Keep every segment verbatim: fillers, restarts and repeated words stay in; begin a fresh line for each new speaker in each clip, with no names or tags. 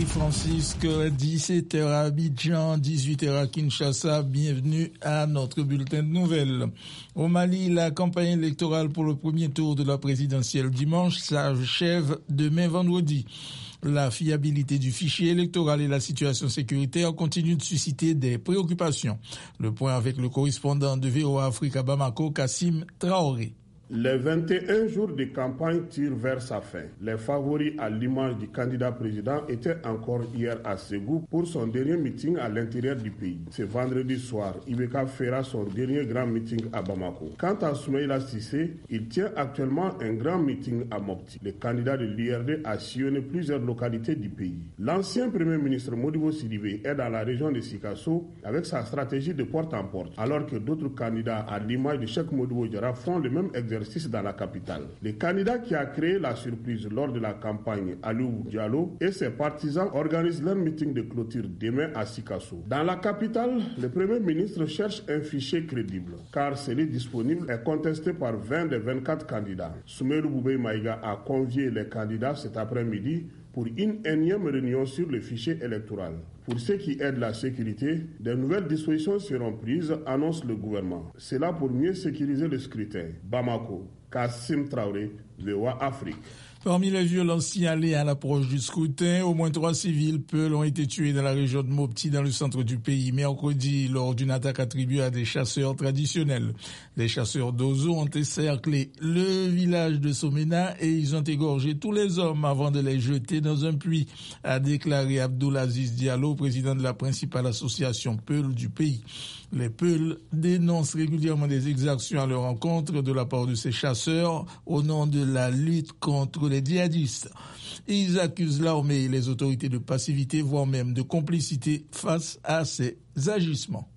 Francisque, dix-sept heures à Abidjan, dix-huit heures à Kinshasa. Bienvenue à notre bulletin de nouvelles. Au Mali, la campagne électorale pour le premier tour de la présidentielle dimanche s'achève demain vendredi. La fiabilité du fichier électoral et la situation sécuritaire continuent de susciter des préoccupations. Le point avec le correspondant de V O A Afrique à Bamako, Kassim Traoré.
Les vingt et un jours de campagne tirent vers sa fin. Les favoris à l'image du candidat président étaient encore hier à Ségou pour son dernier meeting à l'intérieur du pays. Ce vendredi soir, Ibeka fera son dernier grand meeting à Bamako. Quant à Soumaïla Cissé, il tient actuellement un grand meeting à Mopti. Le candidat de l'I R D a sillonné plusieurs localités du pays. L'ancien premier ministre Modibo Sidibé est dans la région de Sikasso avec sa stratégie de porte en porte, alors que d'autres candidats à l'image de Cheikh Modibo Diarra font le même exercice dans la capitale. Le candidat qui a créé la surprise lors de la campagne, Aliou Diallo, et ses partisans organisent leur meeting de clôture demain à Sikasso. Dans la capitale, le Premier ministre cherche un fichier crédible, car celui disponible est contesté par vingt des vingt-quatre candidats. Soumaïla Boubèye Maïga a convié les candidats cet après-midi pour une énième réunion sur le fichier électoral. Pour ce qui aide la sécurité, de nouvelles dispositions seront prises, annonce le gouvernement. C'est là pour mieux sécuriser le scrutin. Bamako, Kassim Traoré, V O A Afrique.
Parmi les violences signalées à l'approche du scrutin, au moins trois civils peuls ont été tués dans la région de Mopti, dans le centre du pays, mercredi, lors d'une attaque attribuée à des chasseurs traditionnels. Les chasseurs d'Ozo ont encerclé le village de Somena et ils ont égorgé tous les hommes avant de les jeter dans un puits, a déclaré Abdoulaziz Diallo, président de la principale association Peul du pays. Les Peuls dénoncent régulièrement des exactions à leur encontre de la part de ces chasseurs au nom de la lutte contre les djihadistes. Ils accusent l'armée et les autorités de passivité, voire même de complicité face à ces agissements.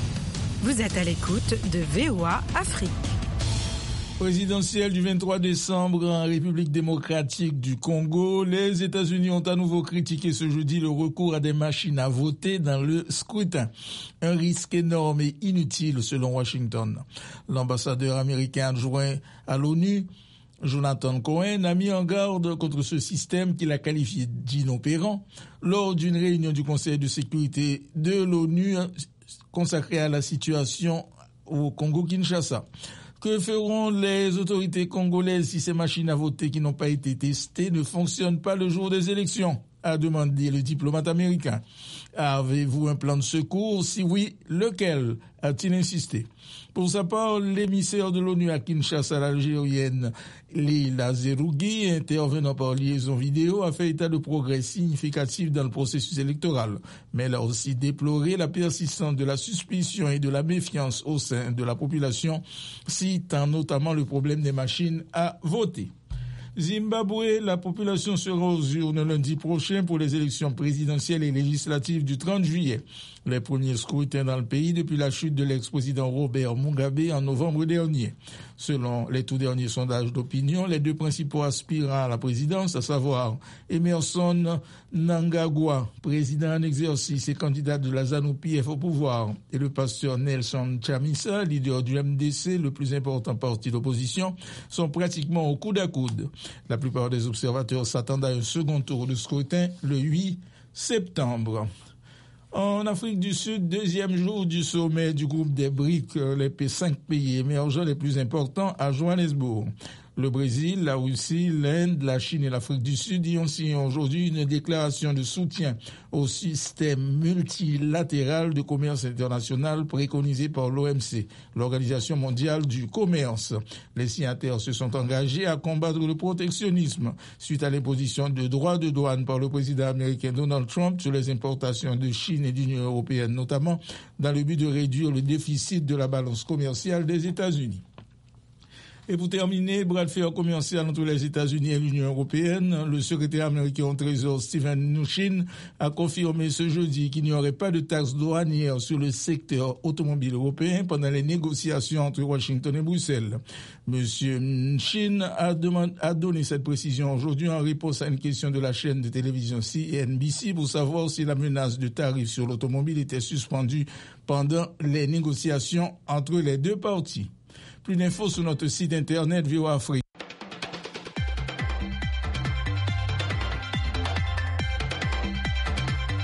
Vous êtes à l'écoute de V O A Afrique.
Présidentielle du vingt-trois décembre en République démocratique du Congo, les États-Unis ont à nouveau critiqué ce jeudi le recours à des machines à voter dans le scrutin. Un risque énorme et inutile selon Washington. L'ambassadeur américain adjoint à l'ONU, Jonathan Cohen, a mis en garde contre ce système qu'il a qualifié d'inopérant lors d'une réunion du Conseil de sécurité de l'ONU consacrée à la situation au Congo-Kinshasa. Que feront les autorités congolaises si ces machines à voter qui n'ont pas été testées ne fonctionnent pas le jour des élections, a demandé le diplomate américain. Avez-vous un plan de secours? Si oui, lequel? A-t-il insisté. Pour sa part, l'émissaire de l'ONU à Kinshasa, l'Algérienne Leila Zerougui, intervenant par liaison vidéo, a fait état de progrès significatifs dans le processus électoral. Mais elle a aussi déploré la persistance de la suspicion et de la méfiance au sein de la population, citant notamment le problème des machines à voter. Zimbabwe, la population sera aux urnes lundi prochain pour les élections présidentielles et législatives du trente juillet. Les premiers scrutins dans le pays depuis la chute de l'ex-président Robert Mugabe en novembre dernier. Selon les tout derniers sondages d'opinion, les deux principaux aspirants à la présidence, à savoir Emerson Mnangagwa, président en exercice et candidat de la ZANU-P F au pouvoir, et le pasteur Nelson Chamisa, leader du M D C, le plus important parti d'opposition, sont pratiquement au coude à coude. La plupart des observateurs s'attendent à un second tour de scrutin le huit septembre. En Afrique du Sud, deuxième jour du sommet du groupe des BRICS, les cinq pays émergents les plus importants à Johannesburg. Le Brésil, la Russie, l'Inde, la Chine et l'Afrique du Sud y ont signé aujourd'hui une déclaration de soutien au système multilatéral de commerce international préconisé par l'O M C, l'Organisation mondiale du commerce. Les signataires se sont engagés à combattre le protectionnisme suite à l'imposition de droits de douane par le président américain Donald Trump sur les importations de Chine et d'Union européenne, notamment dans le but de réduire le déficit de la balance commerciale des États-Unis. Et pour terminer, bras de fer commercial entre les États-Unis et l'Union européenne, le secrétaire américain au Trésor Steven Mnuchin a confirmé ce jeudi qu'il n'y aurait pas de taxe douanière sur le secteur automobile européen pendant les négociations entre Washington et Bruxelles. Monsieur Mnuchin a, demandé, a donné cette précision aujourd'hui en réponse à une question de la chaîne de télévision C N B C pour savoir si la menace de tarifs sur l'automobile était suspendue pendant les négociations entre les deux parties. Plus d'infos sur notre site internet V O A Afrique.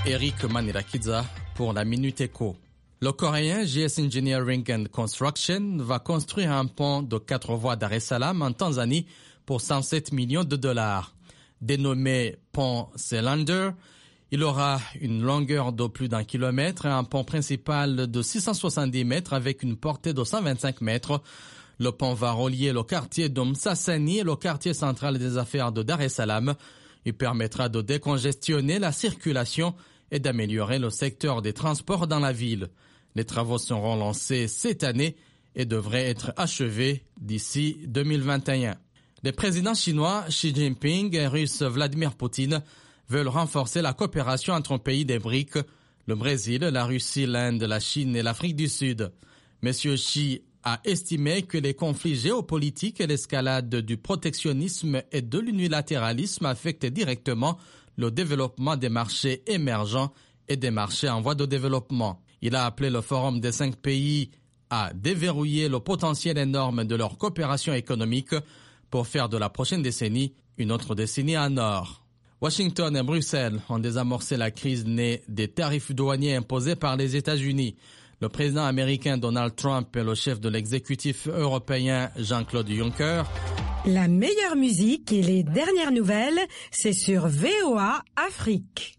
Eric Manirakidza pour la Minute Éco. Le Coréen G S Engineering and Construction va construire un pont de quatre voies Dar es Salaam en Tanzanie pour cent sept millions de dollars. Dénommé pont Cylinder, il aura une longueur de plus d'un kilomètre et un pont principal de six cent soixante-dix mètres avec une portée de cent vingt-cinq mètres. Le pont va relier le quartier d'Umsassani et le quartier central des affaires de Dar es Salaam. Il permettra de décongestionner la circulation et d'améliorer le secteur des transports dans la ville. Les travaux seront lancés cette année et devraient être achevés d'ici deux mille vingt et un. Les présidents chinois Xi Jinping et russe Vladimir Poutine veulent renforcer la coopération entre les pays des BRICS, le Brésil, la Russie, l'Inde, la Chine et l'Afrique du Sud. Monsieur Xi a estimé que les conflits géopolitiques et l'escalade du protectionnisme et de l'unilatéralisme affectent directement le développement des marchés émergents et des marchés en voie de développement. Il a appelé le Forum des cinq pays à déverrouiller le potentiel énorme de leur coopération économique pour faire de la prochaine décennie une autre décennie en or. Washington et Bruxelles ont désamorcé la crise née des tarifs douaniers imposés par les États-Unis. Le président américain Donald Trump et le chef de l'exécutif européen Jean-Claude Juncker.
La meilleure musique et les dernières nouvelles, c'est sur V O A Afrique.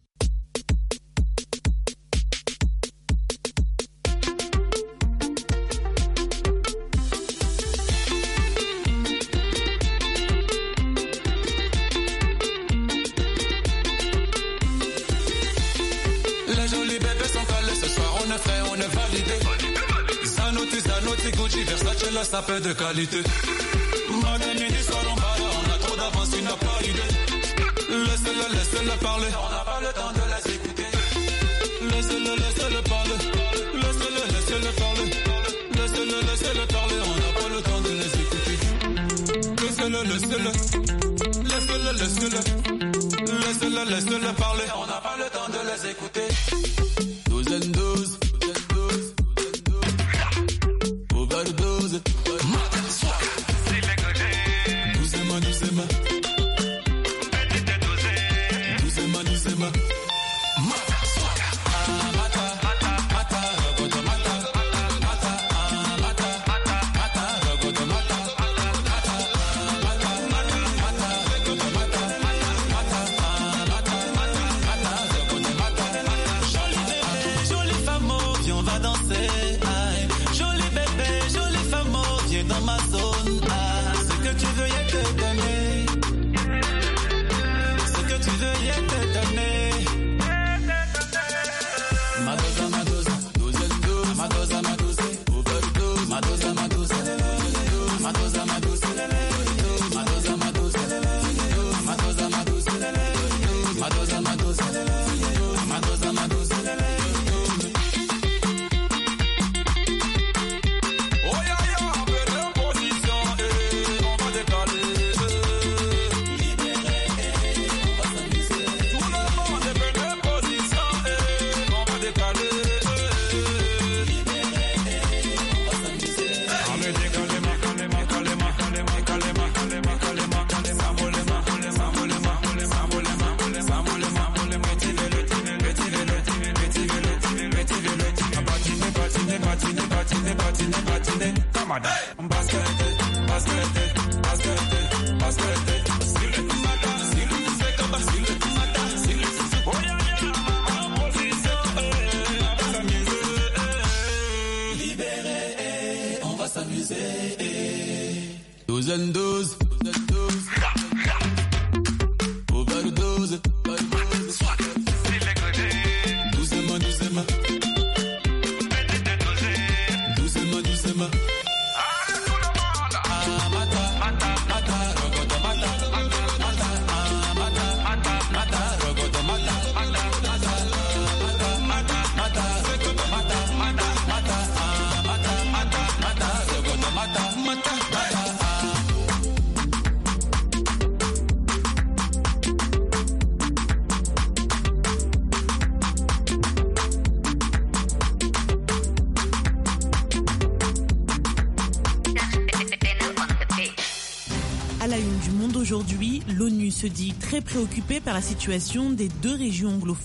Les jolis bébés sont calés ce soir, on est fait, on est validé. Zanotti, Zanotti, Gucci, Versace, la sapé de qualité. Matin, midi, soir, on parle, on a trop d'avance, il n'a pas idée. Laissez-le, laissez-le parler, on n'a pas le temps de les écouter. Laissez-le, laissez-le parler, laissez-le, laissez-le parler. Laissez-le, laissez-le parler, on n'a pas le temps de les écouter. Laissez-le, laissez-le, laissez-le, laissez-le. Laissez-le, laissez-le parler, on n'a pas le temps de les écouter. Douzaine douze, douze, overdose. Doucement, doucement. Doucement, doucement. Douzaine douze, douze, overdose, doucement, doucement, doucement, doucement.
À la une du Monde aujourd'hui, l'ONU se dit très préoccupée par la situation des deux régions anglophones.